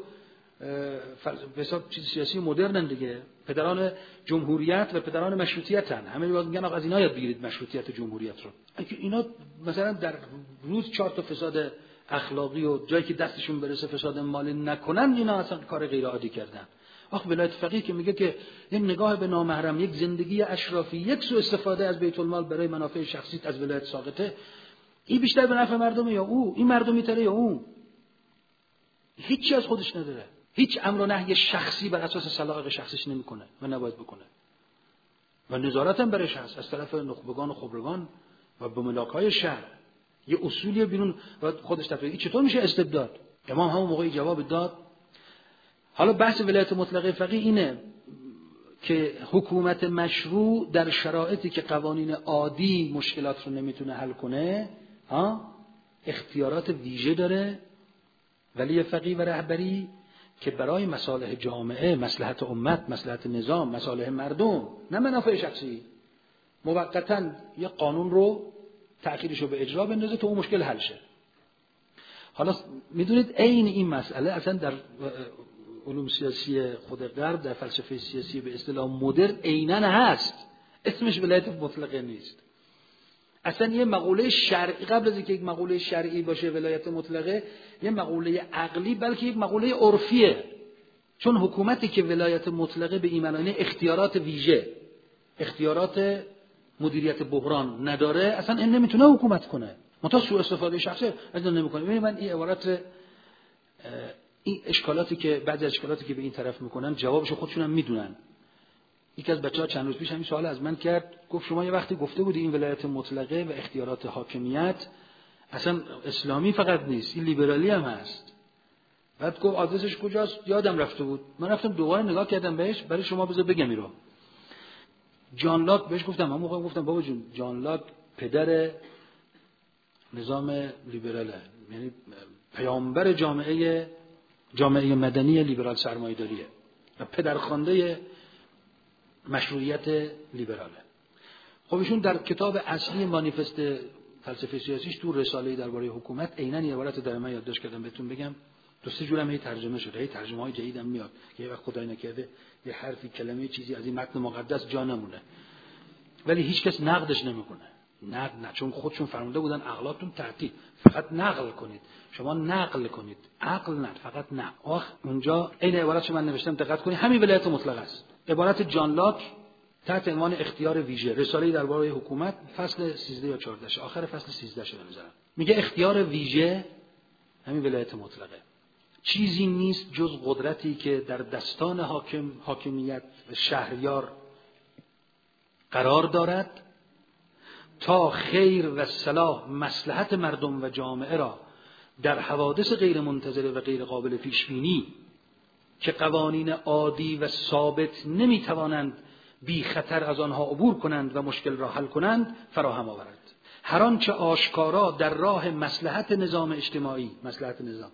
به حساب چیز سیاسی مدرنن دیگه. پدران جمهوریت و پدران مشروطیتن. همه میگن میگن آقا از اینا یاد بگیرید مشروطیت و جمهوریت رو. اینکه اینا مثلا در روز چهار تا فساد اخلاقی و جایی که دستشون برسه فساد مالی نکنن، اینا اصلا کار غیر عادی کردن. آخ ولایت فقیه که میگه که یک نگاه به نامحرم، یک زندگی اشرافی، یک سوء استفاده از بیت المال برای منافع شخصی از ولایت ساقطه، این بیشتر به نفع مردم یا او؟ این مردمی تره یا او؟ هیچی از خودش نداره. هیچ امر و نهی شخصی بر اساس سلایق شخصیش نمیکنه و نباید بکنه. و نظارت هم برش هست از طرف نخبگان و خبرگان و به ملاکای شهر. یه اصولی بیرون خودش تفریدی. چطور میشه استبداد؟ امام همون موقعی جواب داد. حالا بحث ولایت مطلقه فقیه اینه که حکومت مشروع در شرایطی که قوانین عادی مشکلات رو نمیتونه حل کنه، ها، اختیارات ویژه داره ولی فقیه و رهبری که برای مصالح جامعه، مصلحت امت، مصلحت نظام، مصالح مردم، نه منافع شخصی، موقتاً یه قانون رو تأخیرش رو به اجرا بندازه تا اون مشکل حل شه. حالا میدونید عین این مسئله اصلا در علوم سیاسی خود غرب، در فلسفه سیاسی به اصطلاح مدرن عیناً هست. اسمش ولایت مطلقه نیست. اصلا یه مقوله شرعی، قبل از اینکه یک مقوله شرعی باشه ولایت مطلقه، یه مقوله عقلی بلکه یک مقوله عرفیه. چون حکومتی که ولایت مطلقه به این معنی اختیارات ویژه، اختیارات مدیریت بحران نداره، اصلا این نمیتونه حکومت کنه. منتها سوء استفاده شخصی از اون نمیکنه. ببینید من این عبارت، این اشکالاتی که بعضی اشکالاتی که به این طرف میکنن جوابش خودشون هم میدونن. یکی از بچه‌ها چند روز پیش همین سوال از من کرد، گفت شما یه وقتی گفته بودی این ولایت مطلقه و اختیارات حاکمیت اصلا اسلامی فقط نیست، این لیبرالی هم هست. بعد گفت آدرسش کجاست؟ یادم رفته بود. من رفتم دوباره نگاه کردم بهش، برای شما بذار بگم اینو. جان لاک بهش گفتم، همون موقع گفتم بابا جون جان لاک پدر نظام لیبراله، یعنی پیامبر جامعه جامعه مدنی لیبرال سرمایه‌داریه و پدرخوانده مشروعیت لیبراله. خب ایشون در کتاب اصلی مانیفست فلسفه سیاسیش تو رساله‌ای درباره حکومت عیناً این عبارت در من یادداشت کردم بهتون بگم. دو سه جورم هی ترجمه شده، هی ترجمه‌های جدیدم میاد که یه وقت خدای نکرده یه حرفی، کلمه، چیزی از این متن مقدس جا نمونه. ولی هیچ کس نقدش نمیکنه. نقد نه، چون خودشون فرموده بودن عقلاتون تعطیل، فقط نقل کنید. شما نقل کنید، عقل نه، فقط نه. آخ اونجا این عبارتشو من نوشتم، دقت کنید، همین ولایت مطلقه است. عبارت جان لاک تحت عنوان اختیار ویژه، رساله‌ای درباره حکومت، فصل سیزده یا چهارده، آخر فصل سیزده شده میذارم. میگه اختیار ویژه همین ولایت مطلقه. چیزی نیست جز قدرتی که در دستان حاکم، حاکمیت و شهریار قرار دارد تا خیر و صلاح مصلحت مردم و جامعه را در حوادث غیر منتظره و غیر قابل پیش بینی که قوانین عادی و ثابت نمیتوانند بی خطر از آنها عبور کنند و مشکل را حل کنند فراهم آورد. هر آنچه آشکارا در راه مصلحت نظام اجتماعی، مصلحت نظام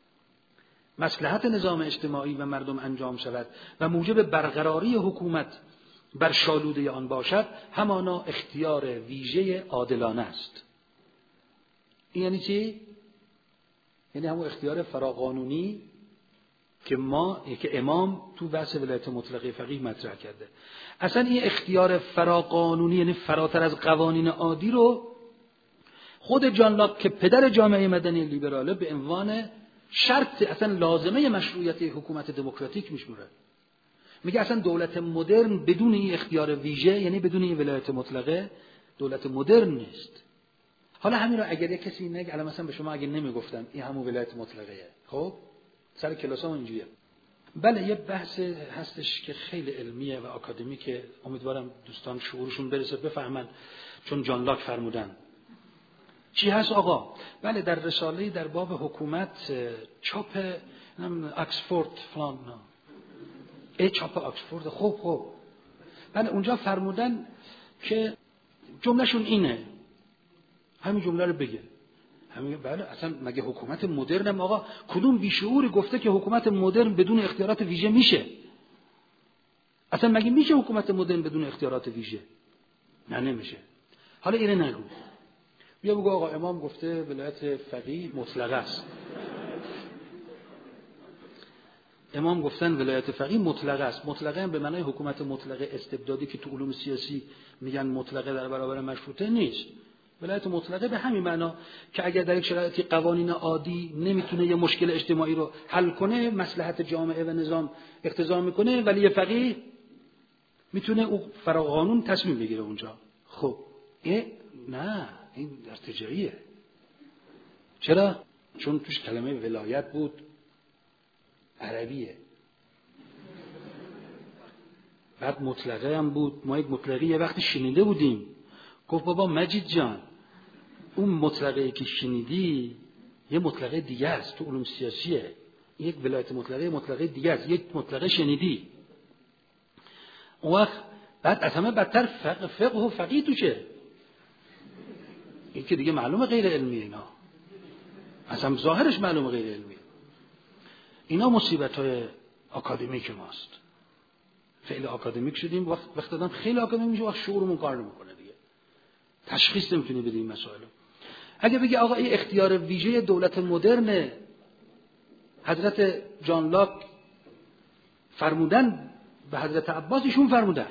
مصلحت نظام اجتماعی و مردم انجام شود و موجب برقراری حکومت بر شالوده آن باشد، همانا اختیار ویژه عادلانه است. این یعنی چی؟ یعنی همون اختیار فراقانونی که ما که امام تو بحث ولایت مطلقه فقیه مطرح کرده. اصلا این اختیار فراقانونی یعنی فراتر از قوانین عادی رو خود جان لاک که پدر جامعه مدنی لیبراله به عنوان شرط اصلا لازمه مشروعیت حکومت دموکراتیک میشموره. میگه اصلا دولت مدرن بدون این اختیار ویژه، یعنی بدون این ولایت مطلقه، دولت مدرن نیست. حالا همین رو اگر یک کسی نگه، الان مثلا به شما اگه نمیگفتم این همون ولایت مطلقه، خب سر کلاسام اینجوریه. بله یه بحث هستش که خیلی علمیه و آکادمیکه، امیدوارم دوستان شعورشون برسه بفهمن، چون جان لاک فرمودن. چی هست آقا؟ بله در رساله‌ای در باب حکومت چاپ اکسفورد فلان، ای چاپ اکسفورد، خوب خوب بله اونجا فرمودن که جملهشون اینه، همین جمله رو بگه. همین بله اصلا مگه حکومت مدرن آقا؟ کدوم بیشعوری گفته که حکومت مدرن بدون اختیارات ویژه میشه؟ اصلا مگه میشه حکومت مدرن بدون اختیارات ویژه؟ نه نمیشه. حالا اینه نگو، بیا بگو آقا امام گفته ولایت فقیه مطلقه است. امام گفتن ولایت فقیه مطلقه است. مطلقه هم به معنای حکومت مطلقه استبدادی که تو علوم سیاسی میگن مطلقه در برابر مشروطه نیست. ولایت مطلقه به همین معنا که اگر در یک شرایطی قوانین عادی نمیتونه یه مشکل اجتماعی رو حل کنه، مصلحت جامعه و نظام اقتضا میکنه، ولی فقیه میتونه او فراقانون تصمیم بگیره اونجا. خب این نه، این ارتجاعیه. چرا؟ چون توش کلمه ولایت بود، عربیه. بعد مطلقه هم بود. ما یک مطلقه یه وقتی شنیده بودیم، گفت بابا مجید جان اون مطلقه که شنیدی یه مطلقه دیگه است، تو علوم سیاسیه. یک ولایت مطلقه مطلقه دیگه است، یک مطلقه شنیدی. اون وقت بعد از همه بدتر فقه, فقه و فقیه توشه. این که دیگه معلومه غیر علمیه. اینا اصلا ظاهرش معلومه غیر علمیه. اینا مصیبت های آکادمیک ماست. خیلی آکادمیک شدیم، وقت وقت دادم خیلی آکادمیک میشه، وقت شعورمون کار نمیکنه دیگه. تشخیص نمیتونی بدی این مسائل. اگه بگی آقا این اختیار ویژه دولت مدرن، حضرت جان لاک فرمودن به حضرت عباس، ایشون فرمودن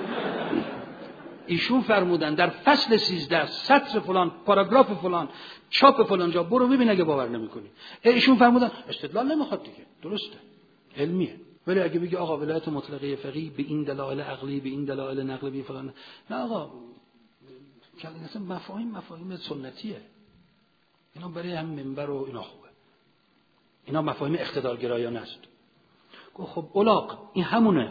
ایشون فرمودن در فصل سیزده سطر فلان پاراگراف فلان چاپ فلان جا، برو ببین اگه باور نمیکنی. ایشون فرمودن، استدلال نمیخواد دیگه، درسته علمیه. ولی اگه بگی آقا ولایت مطلقه فقیه به این دلایل عقلی، به این دلایل نقلی، به فلان، نه آقا کلمه اصلا مفاهیم مفاهیم سنتیه. اینا برای هم منبر و اینا خوبه. اینا مفاهیم اقتدارگرایانه است. خب اولاق این همونه.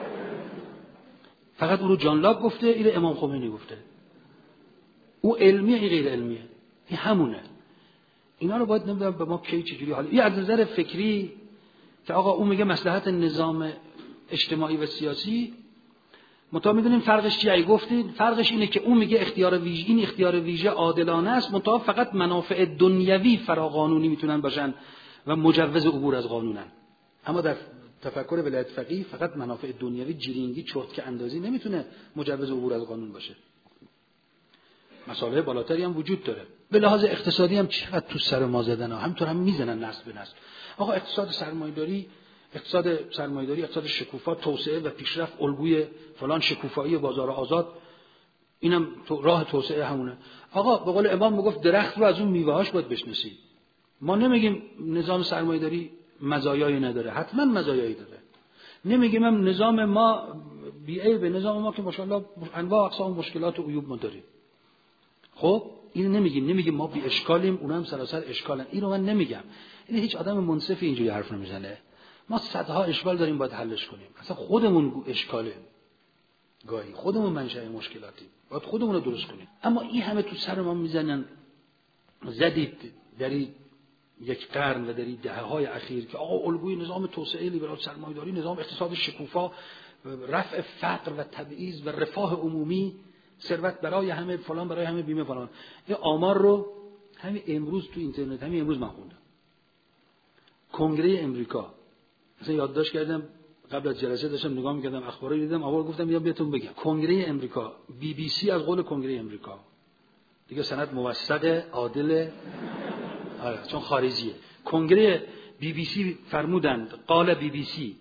فقط اون رو جان لاک گفته، این امام خمینی گفته. او علمیه، این غیر علمیه. این همونه. اینا رو باید نمیدونم به ما کی چجوری حالا. این از نظر فکری که آقا اون میگه مصلحت نظام اجتماعی و سیاسی، متا میدونیم فرقش چیه؟ ای گفتین فرقش اینه که اون میگه اختیار ویژه، این اختیار ویژه عادلانه است، متا فقط منافع دنیوی فراقانونی میتونن باشن و مجوز عبور از قانونن. اما در تفکر ولایت فقیه فقط منافع دنیوی جرینگی چرت که اندازی نمیتونه مجوز عبور از قانون باشه. مسائل بالاتری هم وجود داره. به لحاظ اقتصادی هم چقدر تو سر ما زدن ها، همینطور هم میزنن نسل به نسل. آقا اقتصاد سرمایه‌داری، اقتصاد سرمایه‌داری، اقتصاد شکوفا، توسعه و پیشرفت، الگوی فلان شکوفایی بازار آزاد، اینم تو راه توسعه همونه. آقا به قول امام میگفت درخت رو از اون میوه‌هاش باید بشناسید. ما نمیگیم نظام سرمایه‌داری مزایایی نداره، حتما مزایایی داره. نمیگیم هم نظام ما بی‌عیب به نظام ما که ماشاءالله انواع اقسام مشکلات و عیوب ما داریم. خب این نمیگیم نمیگیم ما بی اشکالیم، اونها هم سراسر اشکالن. اینو من نمیگم. این هیچ آدم منصفی اینجوری حرف نمیزنه. ما صدها اشکال داریم باید حلش کنیم. اصلا خودمون اشکاله. گاهی خودمون منشأ مشکلاتیم. باید خودمون رو درست کنیم. اما این همه تو سر ما میزنن زدید در یک قرن و در دهه‌های اخیر که آقا الگوی نظام توسعه لیبرال سرمایه‌داری، نظام اقتصاد شکوفا، رفع فقر و تبعیض و رفاه عمومی، ثروت برای همه، فلان برای همه، بیمه فلان. این آمار رو همین امروز تو اینترنت همین امروز من خوندم. کنگره امریکا، مثلا یادداشت کردم قبل از جلسه داشتم نگاه می‌کردم اخبار رو دیدم، اول گفتم بیام بهتون بگم. کنگره امریکا، بی بی سی از قول کنگره امریکا. دیگه سند موثق عادل، آره چون خارجیه. کنگره بی بی سی فرمودند قال بی بی سی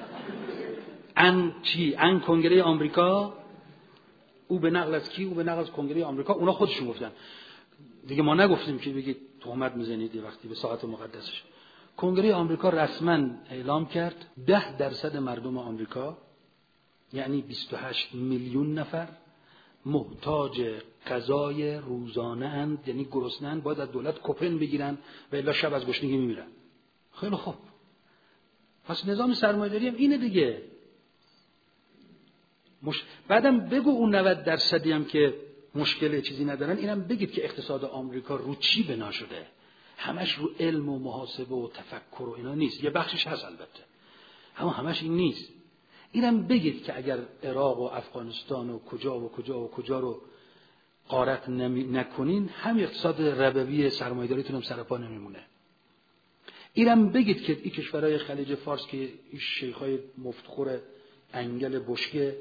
ان چی ان کنگره آمریکا، او به نقل از کی؟ او به نقل از کنگره آمریکا. اونا خودشون گفتن دیگه، ما نگفتیم که بگید تهمت میزنید یه وقتی به ساعت مقدسش. کنگره آمریکا رسما اعلام کرد ده درصد مردم آمریکا، یعنی بیست و هشت میلیون نفر، محتاج غذای روزانه اند، یعنی گرسنه اند، باید از دولت کوپن بگیرن و الا شب از گشنگی میمیرن. خیلی خوب، پس نظام سرمایه‌داری هم اینه دیگه. مش... بعدم بگو اون نود درصدی هم که مشکل چیزی ندارن، اینم بگید که اقتصاد آمریکا رو چی بنا شده؟ همش رو علم و محاسبه و تفکر و اینا نیست. یه بخشش هست البته، اما همش این نیست. اینم بگید که اگر عراق و افغانستان و کجا و کجا و کجا رو غارت نکنین، هم اقتصاد ربوی سرمایه‌داریتون هم سر پا نمیمونه. اینم بگید که این کشورهای خلیج فارس که این شیخ‌های مفتخور انگل بشکه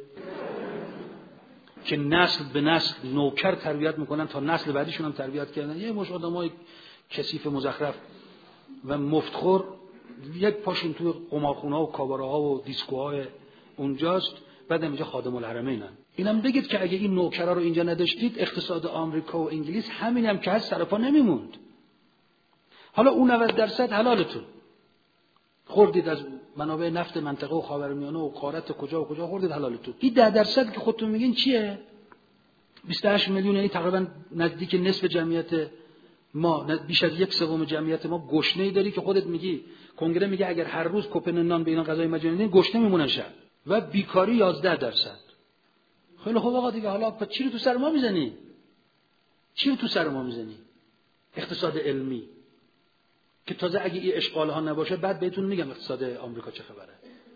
که نسل به نسل نوکر تربیت میکنن تا نسل بعدیشون هم تربیت کردن، یه مش آدمای کثیف مزخرف و مفتخور، یک پاشون توی قمارخونه‌ها و کاباره‌ها و دیسکوهای اونجاست، بعد اینجا خادم الحرمینن. اینم بگید که اگه این نوکرا رو اینجا نداشتید، اقتصاد آمریکا و انگلیس همین هم که هست سر پا نمیموند. حالا اون نود درصد حلالتون خوردید از منابع نفت منطقه و خاورمیانه و غارت کجا و کجا خوردید، حلالتون. این ده درصد که خودتون میگین چیه؟ بیست و هشت میلیون، یعنی تقریبا نزدیک نصف جمعیت ما، بیش از یک سوم جمعیت ما گشنه‌ای داری که خودت میگی. کنگره میگه اگر هر روز کوپن نان به اینا غذای مجانی بدین گشنه میمونن شب. و بیکاری یازده درصد. خیلی خوب آقا دیگه، حالا پس چی رو تو سر ما میزنی؟ چی رو تو سر ما میزنی؟ اقتصاد علمی که تازه اگه این اشغال ها نباشه بعد بهتون میگم اقتصاد آمریکا چه خبره.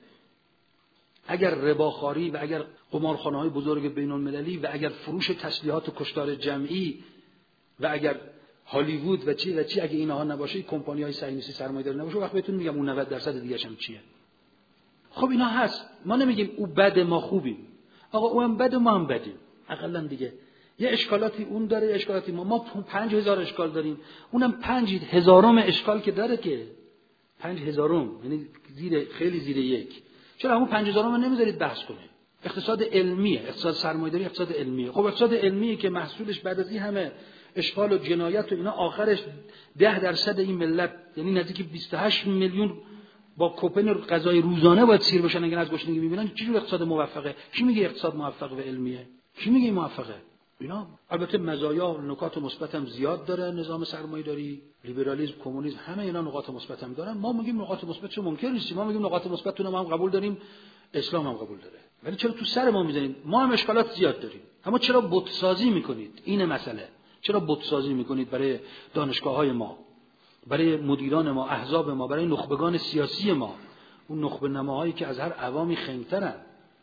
اگر رباخواری و اگر قمارخانه‌های بزرگ بین‌المللی و اگر فروش تسلیحات و کشتار جمعی و اگر هالیوود و چی و چی اگه اینها نباشه، کمپانی‌های صهیونیستی سرمایه‌داری نباشه، وقت بهتون میگم اون نود درصد دیگه‌ش هم چیه. خب اینا هست، ما نمیگیم او بد ما خوبیم، آقا او هم بد ما هم بدیم، حداقل دیگه یه اشکالاتی اون داره، اشکالاتی ما ما پنج هزار اشکال داریم، اونم پنج هزارم اشکال که داره، که پنج هزارم یعنی زیر، خیلی زیر یک. چرا همون پنج هزارم رو نمیذارید بحث کنیم؟ اقتصاد علمیه، اقتصاد سرمایه‌داری اقتصاد علمیه. خب اقتصاد علمیه که محصولش بعد از این همه اشغال و جنایت و اینا آخرش ده درصد این ملت، یعنی نزدیک بیست و هشت میلیون با کوپن غذای روزانه باید سیر بشن اگر از گشنگی میبینن. چه جور اقتصاد موفقه؟ کی میگه اقتصاد موفق و علمیه؟ کی میگه موفقه؟ اینا البته مزایا و نکات مثبت هم زیاد داره. نظام سرمایه‌داری، لیبرالیسم، کمونیسم، همه اینا نکات مثبت هم دارن. ما میگیم نکات مثبتشو منکر نیستیم، ما میگیم نکات مثبتتون هم, هم قبول داریم، اسلام هم قبول داره. ولی چرا تو سر ما میزنید؟ ما هم اشکالات زیاد داریم. اما چرا بت سازی میکنید؟ این مسئله. چرا بت سازی میکنید برای دانشگاه‌های ما، برای مدیران ما، احزاب ما، برای نخبگان سیاسی ما، اون نخبه نماهایی که از هر عوامی خنگ‌ترن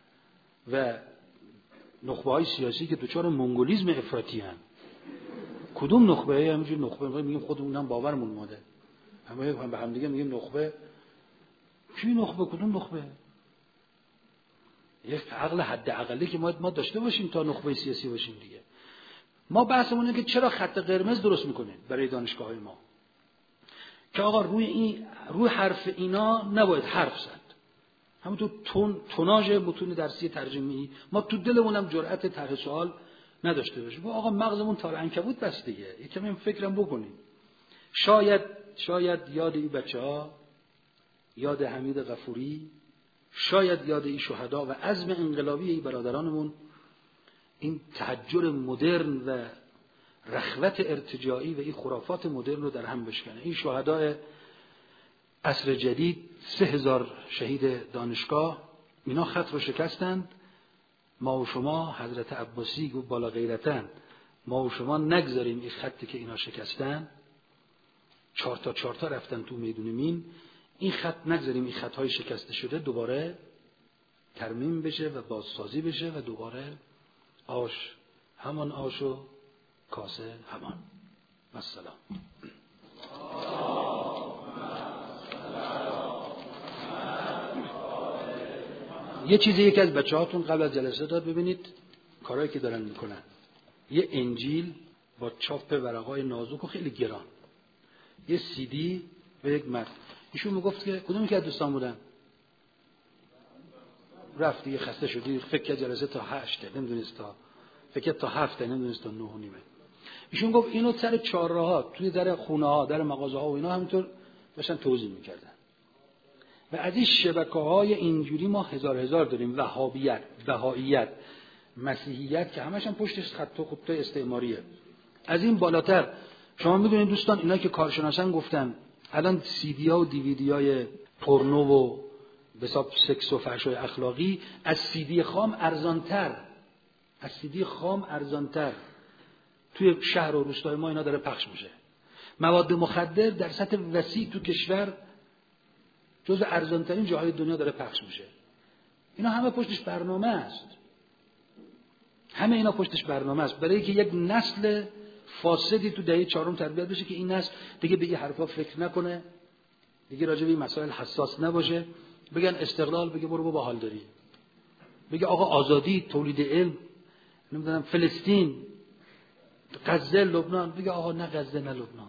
و نخبه‌های سیاسی که دچار منگولیسم افراطی هستند. کدوم نخبه؟ همینجور نخبه میگیم خودمون هم باورمون اومده، همه هم به هم دیگه میگیم نخبه. کی نخبه؟ کدوم نخبه؟ یک عقل حداقلی که ما ما داشته باشیم تا نخبه سیاسی باشیم دیگه. ما بحثمون اینه که چرا خط قرمز درست میکنیم برای دانشگاه‌های ما که آقا روی این روی حرف اینا نباید حرف زد. همونطور تون توناژ متون درسی ترجمه‌ای ما تو دلمون هم جرأت طرح سوال نداشته باشیم. آقا مغزمون تار عنکبوت بس دیگه، یکم فکرم بکنیم. شاید شاید یاد این بچه‌ها، یاد حمید غفوری شاید یاد این شهدا و عزم انقلابی این برادرانمون این تحجر مدرن و رخوت ارتجاعی و این خرافات مدرن رو در هم بشکنه. این شهدای عصر جدید، سه هزار شهید دانشگاه، اینا خط رو شکستند. ما و شما، حضرت عباسی گفت بالا غیرتن، ما و شما نگذاریم این خطی که اینا شکستن، چهار تا چهار تا رفتن تو میدون مین، این خط نگذاریم این خطهای شکسته شده دوباره ترمیم بشه و بازسازی بشه و دوباره آش همان آش و کاسه همان. السلام. یه چیزی یکی از بچه هاتون قبل از جلسه داد ببینید کارهایی که دارن میکنن. یه انجیل با چاپ ورقای نازک و خیلی گران، یه سی دی و یک متن. ایشون میگفت که کدومی که از دوستان بودن؟ رفتی خسته شدی، فکر جلسه تا هشته نمیدونست، تا فکر تا هفته نمیدونست، تا نه و نیمه. ایشون گفت اینو سر چهارراه ها توی در خونه ها، در مغازه ها و اینا همینطور داشتن توزیع میکردن. و از این شبکه های اینجوری ما هزار هزار داریم. وهابیت، بهائیت، مسیحیت که همش هم پشتش خط و خط استعماریه. از این بالاتر شما میدونید دوستان، اینا که کارشناسان گفتن الان سی دی ها و دی وی دی های پورنو و به حساب سکس و فحشای اخلاقی از سی دی خام ارزانتر، از سی دی خام ارزانتر توی شهر و روستای ما اینا داره پخش میشه. مواد مخدر در سطح وسیع تو کشور جز ارزانترین جاهای دنیا داره پخش میشه. اینا همه پشتش برنامه است. همه اینا پشتش برنامه است برای اینکه یک نسل فاسدی تو دهه چهارم تربیت بشه که این نسل دیگه به این حرفا فکر نکنه، دیگه راجع به این مسائل حساس نباشه. بگن استقلال، بگه برو با حال داری. بگه آقا آزادی، تولید علم، نمیدونم فلسطین، غزه، لبنان، بگه آقا نه غزه نه لبنان.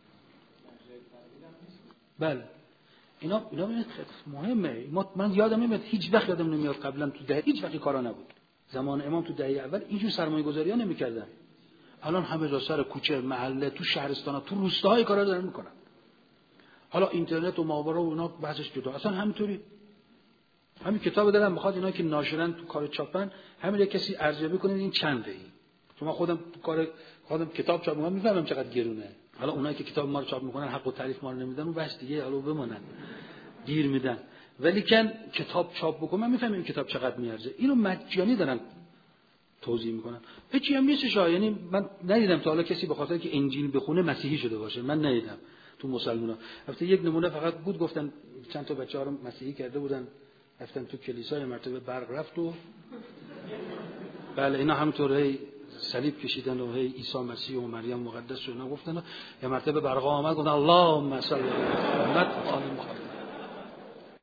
بله اینا اینا مهمه. ما من یادم نمیاد، هیچ وقت یادم نمیاد قبلا تو دهه هیچ وقتی کارا نبود. زمان امام تو دهه اول اینجور سرمایه‌گذاری‌ها نمی‌کردن. الان همه جا سر کوچه، محله، تو شهرستانا، تو روستاهای کارا دارن میکنن. حالا اینترنت و ماورا و اینا بحثش جدا. اصلا همینطوری همین کتاب دارم میخواد اینا که ناشرن تو کار چاپن، همین یک کسی ارزیابی کنه این چنده این. چون من خودم تو کار خودم کتاب چاپ میکنم میفهمم چقدر گرونه. حالا اونایی که کتاب ما رو چاپ میکنن حق و تعریف ما رو نمیدن، اون بحث دیگه، حالا بمونن گیر میدن. ولی کن کتاب چاپ بکنم من میفهمم این کتاب چقدر میارزه. اینو مجانی دارن توضیح میکنن. هیچی هم نیستش. یعنی من ندیدم تا حالا کسی به خاطر که انجیل بخونه مسیحی شده باشه. من ندیدم تو مسلمونا. البته یک نمونه فقط بود، گفتن چند تا بچه‌ها رو مسیحی کرده بودن، رفتن تو کلیسا، یه مرتبه برق رفت و بله اینا همینطور هی صلیب کشیدن و هی عیسی مسیح و مریم مقدس و اینا گفتن. یه مرتبه برق آمد گفتن اللهم صل علی محمد و آل محمد.